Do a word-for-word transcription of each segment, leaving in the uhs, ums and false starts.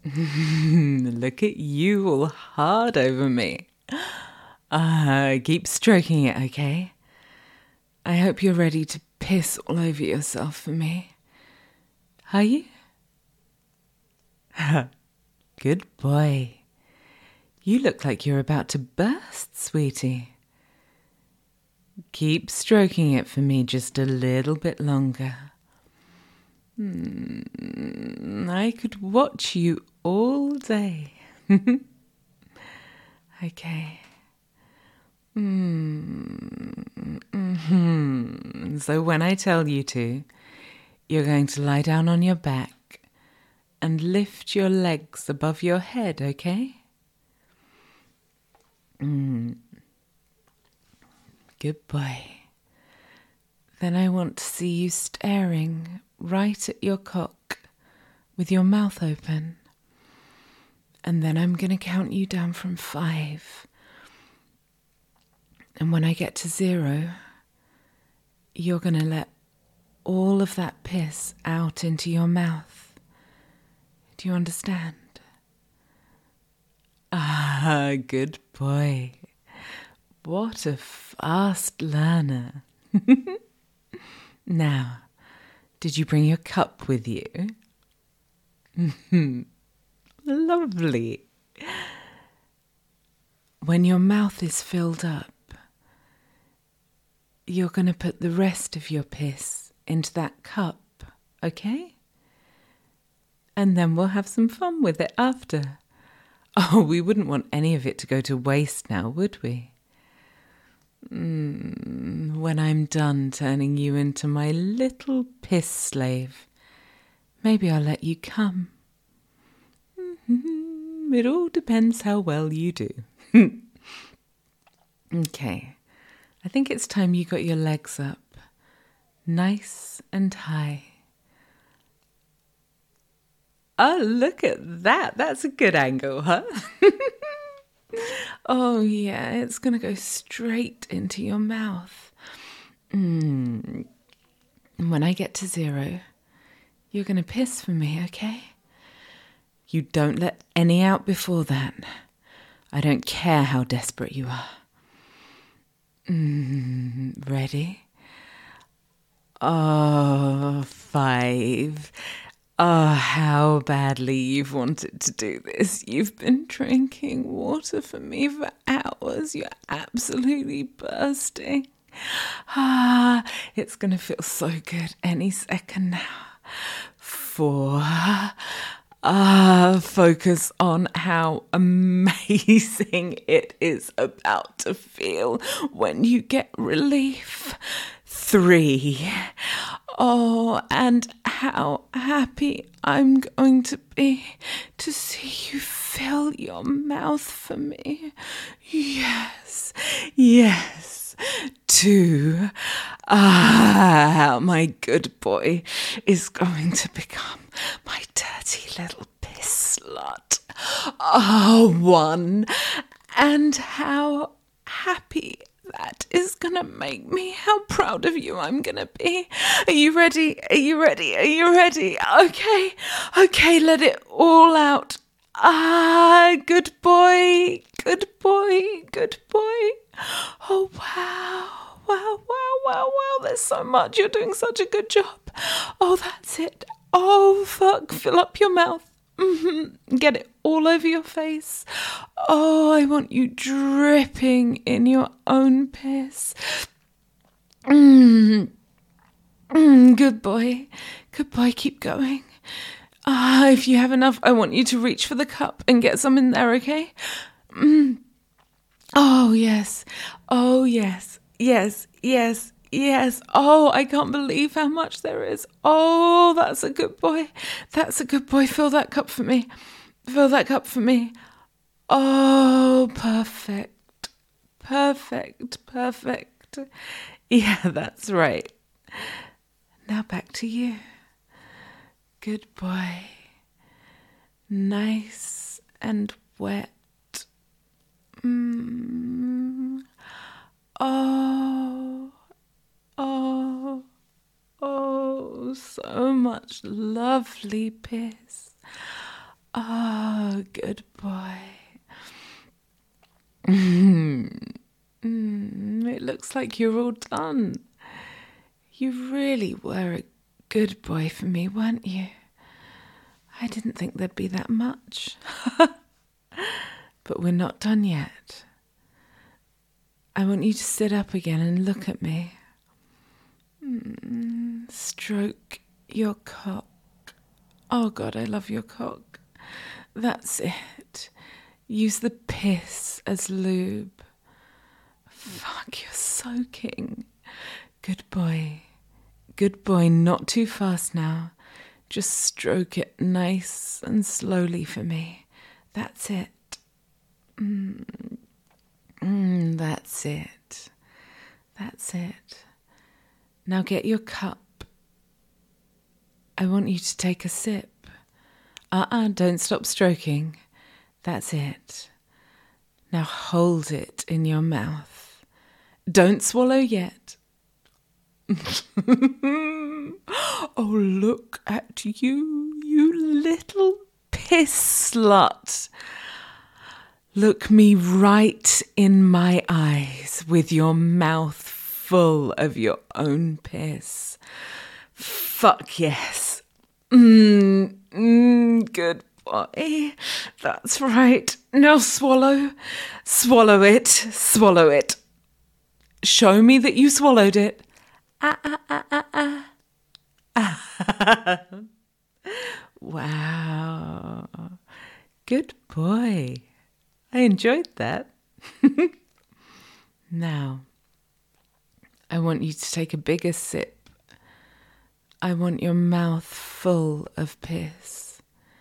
Look at you all hard over me. Uh, keep stroking it, okay? I hope you're ready to piss all over yourself for me. Are you? Good boy. You look like you're about to burst, sweetie. Keep stroking it for me just a little bit longer. Mm, I could watch you all day. Okay. Mm, mm-hmm. So when I tell you to, you're going to lie down on your back and lift your legs above your head, okay? Mm. Good boy. Then I want to see you staring right at your cock with your mouth open. And then I'm going to count you down from five. And when I get to zero, you're going to let all of that piss out into your mouth. Do you understand? Ah, good boy. What a fast learner. Now, did you bring your cup with you? Lovely. When your mouth is filled up, you're going to put the rest of your piss into that cup, okay? And then we'll have some fun with it after. Oh, we wouldn't want any of it to go to waste now, would we? Mm, when I'm done turning you into my little piss slave, maybe I'll let you come. Mm-hmm. It all depends how well you do. Okay, I think it's time you got your legs up, nice and high. Oh, look at that. That's a good angle, huh? Oh, yeah, it's going to go straight into your mouth. Mm. When I get to zero, you're going to piss for me, okay? You don't let any out before that. I don't care how desperate you are. Mm. Ready? Oh, five. Oh, how badly you've wanted to do this. You've been drinking water for me for hours. You're absolutely bursting. Ah, it's going to feel so good any second now. Four. Ah, focus on how amazing it is about to feel when you get relief. Three. Oh, and how happy I'm going to be to see you fill your mouth for me. Yes, yes. Two. Ah, how my good boy is going to become my dirty little piss slut. Oh, one. And how happy that is going to make me, how proud of you I'm going to be. Are you ready? Are you ready? Are you ready? Okay, okay, let it all out. Ah, good boy, good boy, good boy. Oh, wow, wow, wow, wow, wow, there's so much. You're doing such a good job. Oh, that's it. Oh, fuck, fill up your mouth. Mm-hmm. Get it all over your face. Oh, I want you dripping in your own piss. Mm. Mm, good boy. Good boy, keep going. Ah, if you have enough, I want you to reach for the cup and get some in there, okay? Mm. Oh, yes. Oh, yes. Yes, yes. Yes. Oh, I can't believe how much there is. Oh, that's a good boy. That's a good boy. Fill that cup for me. Fill that cup for me. Oh, perfect. Perfect. Perfect. Yeah, that's right. Now back to you. Good boy. Nice and wet. Mm. Oh. Oh, oh, so much lovely piss. Oh, good boy. Mm, mm, it looks like you're all done. You really were a good boy for me, weren't you? I didn't think there'd be that much. But we're not done yet. I want you to sit up again and look at me. Mm, stroke your cock. Oh God, I love your cock. That's it. Use the piss as lube. Fuck, you're soaking. Good boy. Good boy, not too fast now. Just stroke it nice and slowly for me. That's it. Mm. Mm, that's it. That's it. Now get your cup. I want you to take a sip. Uh-uh, don't stop stroking. That's it. Now hold it in your mouth. Don't swallow yet. Oh, look at you, you little piss slut. Look me right in my eyes with your mouth full of your own piss. Fuck yes. Mmm, mm, good boy. That's right. Now swallow. Swallow it. Swallow it. Show me that you swallowed it. Ah, ah, ah, ah, ah. Ah. Wow. Good boy. I enjoyed that. Now, I want you to take a bigger sip. I want your mouth full of piss.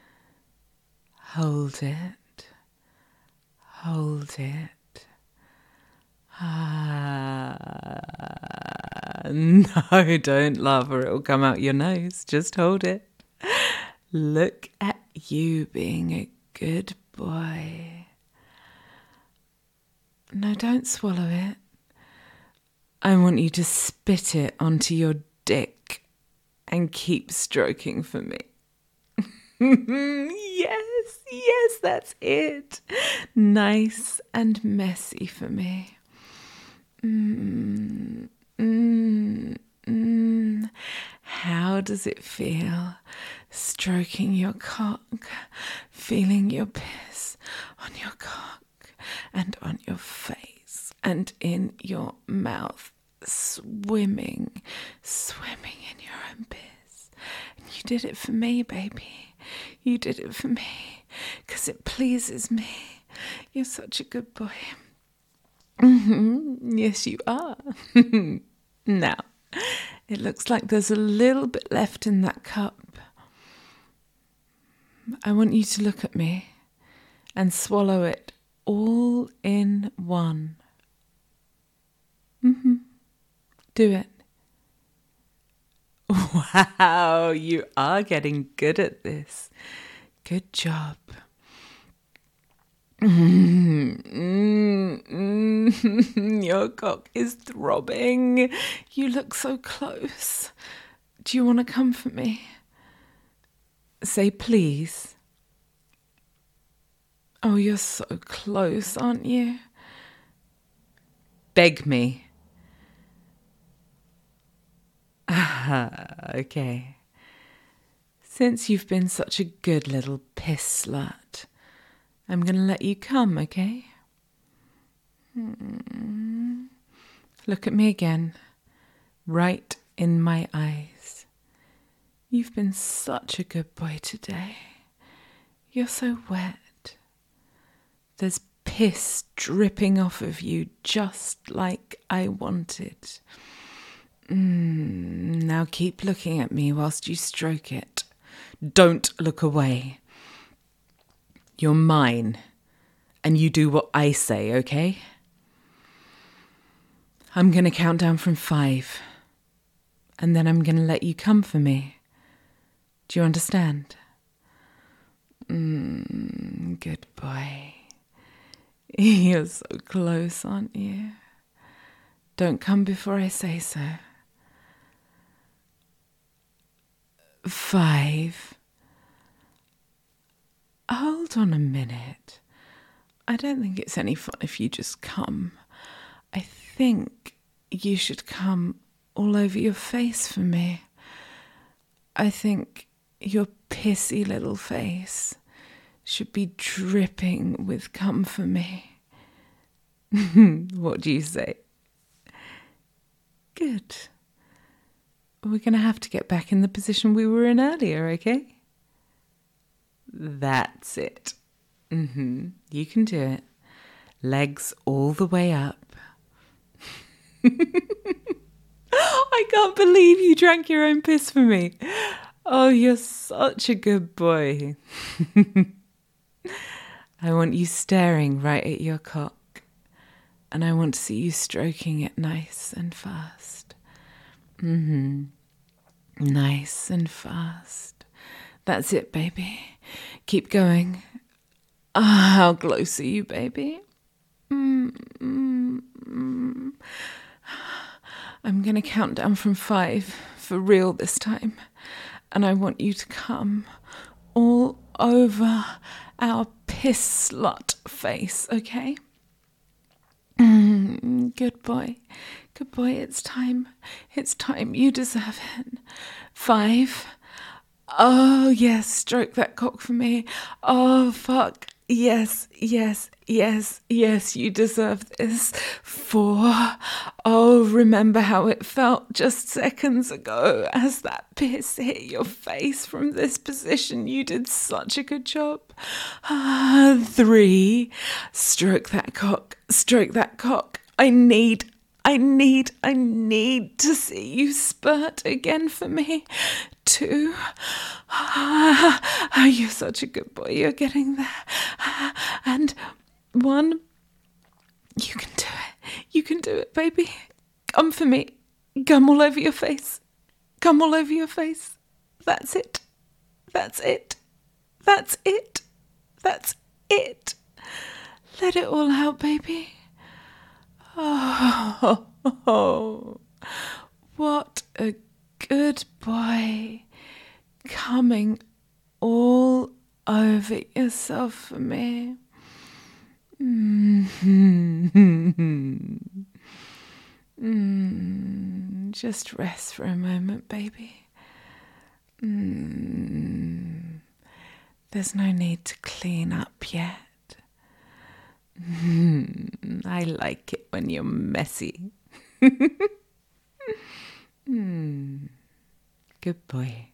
Hold it. Hold it. Ah. No, don't laugh or it'll come out your nose. Just hold it. Look at you being a good boy. No, don't swallow it. I want you to spit it onto your dick and keep stroking for me. Yes, yes, that's it. Nice and messy for me. Mm, mm, mm. How does it feel stroking your cock, feeling your piss on your cock and on your face and in your mouth, swimming, swimming in your own piss? And you did it for me, baby. You did it for me because it pleases me. You're such a good boy. Mm-hmm. Yes, you are. Now, it looks like there's a little bit left in that cup. I want you to look at me and swallow it all in one. Mm-hmm. Do it. Wow, you are getting good at this. Good job. Mm, mm, mm, your cock is throbbing. You look so close. Do you want to come for me? Say please. Oh, you're so close, aren't you? Beg me. Ah, okay. Since you've been such a good little piss slut, I'm going to let you come, okay? Hmm. Look at me again, right in my eyes. You've been such a good boy today. You're so wet. There's piss dripping off of you just like I wanted. Mm, now keep looking at me whilst you stroke it. Don't look away. You're mine, and you do what I say, okay? I'm going to count down from five, and then I'm going to let you come for me. Do you understand? Mm, good boy. You're so close, aren't you? Don't come before I say so. Five. hold on a minute. I don't think it's any fun if you just come. I think you should come all over your face for me. I think your pissy little face should be dripping with cum for me. What do you say? Good. We're going to have to get back in the position we were in earlier, okay? That's it. Mm-hmm. You can do it. Legs all the way up. I can't believe you drank your own piss for me. Oh, you're such a good boy. I want you staring right at your cock, and I want to see you stroking it nice and fast. Mm-hmm. Nice and fast. That's it, baby. Keep going. Ah, how close are you, baby? Mm-hmm. I'm going to count down from five, for real this time. And I want you to come all over our piss slut face, okay? Mm, good boy. Good boy, it's time. It's time. You deserve it. Five. Oh, yes, stroke that cock for me. Oh, fuck. Yes, yes, yes, yes, you deserve this. Four. Oh, remember how it felt just seconds ago as that piss hit your face from this position. You did such a good job. Ah, three. Stroke that cock. Stroke that cock. I need, I need, I need to see you spurt again for me. Two. Ah, you're such a good boy. You're getting there. And one. You can do it. You can do it, baby. Come for me. Come all over your face. Come all over your face. That's it. That's it. That's it. That's it. Let it all out, baby. Oh, oh, what a good boy. Coming all over yourself for me. Mm-hmm. Mm, just rest for a moment, baby. Mm, there's no need to clean up yet. Mm, I like it when you're messy. Mm, good boy.